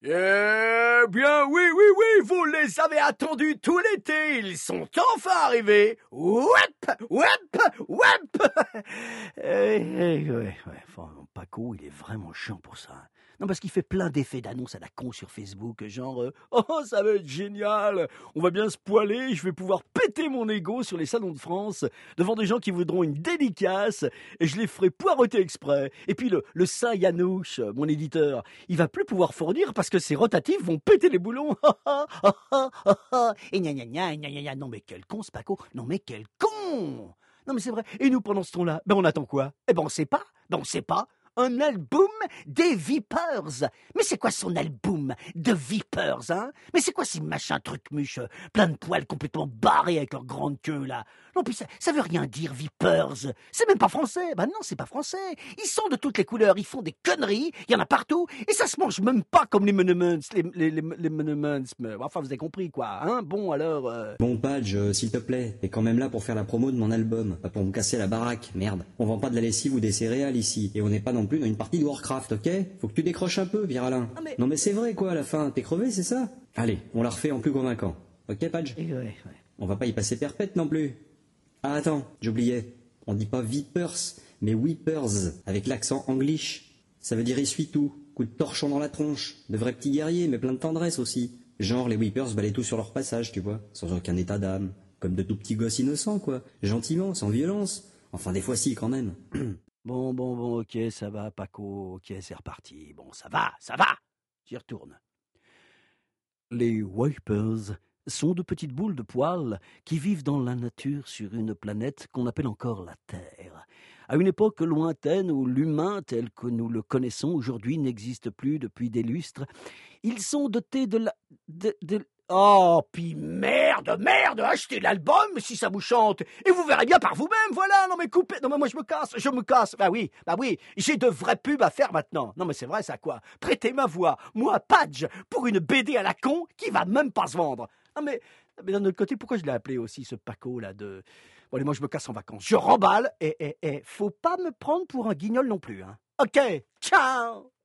Eh bien, oui, vous les avez attendus tout l'été, ils sont enfin arrivés. Ouep. Ouais. Enfin, Paco, il est vraiment chiant pour ça. Non, parce qu'il fait plein d'effets d'annonce à la con sur Facebook, genre oh, ça va être génial, on va bien se poiler, je vais pouvoir péter mon ego sur les salons de France, devant des gens qui voudront une dédicace, et je les ferai poireauter exprès. Et puis le Saint Yanouche, mon éditeur, il va plus pouvoir fournir parce que ses rotatifs vont péter les boulons. Et gna. Non mais quel con ce Paco, non mais quel con. Non mais c'est vrai. Et nous pendant ce temps-là, on attend quoi? On sait pas. Un album des Vipers. Mais c'est quoi son album de Vipers, hein? Mais c'est quoi ces machins trucs-muches, plein de poils complètement barrés avec leur grande queue, là? Non, puis ça veut rien dire, Vipers. C'est même pas français. Non, c'est pas français. Ils sont de toutes les couleurs, ils font des conneries, il y en a partout, et ça se mange même pas comme les Menemans, les Menemans. Enfin, vous avez compris, quoi, hein? Bon, alors... Bon, Padge, s'il te plaît, t'es quand même là pour faire la promo de mon album, pas pour me casser la baraque, merde. On vend pas de la lessive ou des céréales ici, et on n'est pas non plus dans une partie de Warcraft, ok? Faut que tu décroches un peu, Viralin. Non mais c'est vrai quoi, à la fin, t'es crevé, c'est ça? Allez, on la refait en plus convaincant. Ok, Padge? Ouais. On va pas y passer perpète non plus. Ah attends, j'oubliais. On dit pas Vipers, mais Weepers, avec l'accent anglish. Ça veut dire essuie-tout, coup de torchon dans la tronche, de vrais petits guerriers, mais plein de tendresse aussi. Genre les Weepers balaient tout sur leur passage, tu vois, sans aucun état d'âme. Comme de tout petits gosses innocents, quoi. Gentiment, sans violence. Enfin, des fois si, quand même. Bon, ok, ça va, Paco, ok, c'est reparti. Bon, ça va, j'y retourne. Les Wipers sont de petites boules de poils qui vivent dans la nature sur une planète qu'on appelle encore la Terre. À une époque lointaine où l'humain tel que nous le connaissons aujourd'hui n'existe plus depuis des lustres, ils sont dotés de la... Oh, puis merde, achetez l'album si ça vous chante, et vous verrez bien par vous-même, voilà, non mais coupez, non mais moi je me casse, bah oui, j'ai de vraies pubs à faire maintenant, non mais c'est vrai ça quoi, prêtez ma voix, moi Padge, pour une BD à la con qui va même pas se vendre, non mais d'un autre côté, pourquoi je l'ai appelé aussi ce Paco là de... Bon allez, moi je me casse en vacances, je remballe, et faut pas me prendre pour un guignol non plus, hein. Ok, ciao.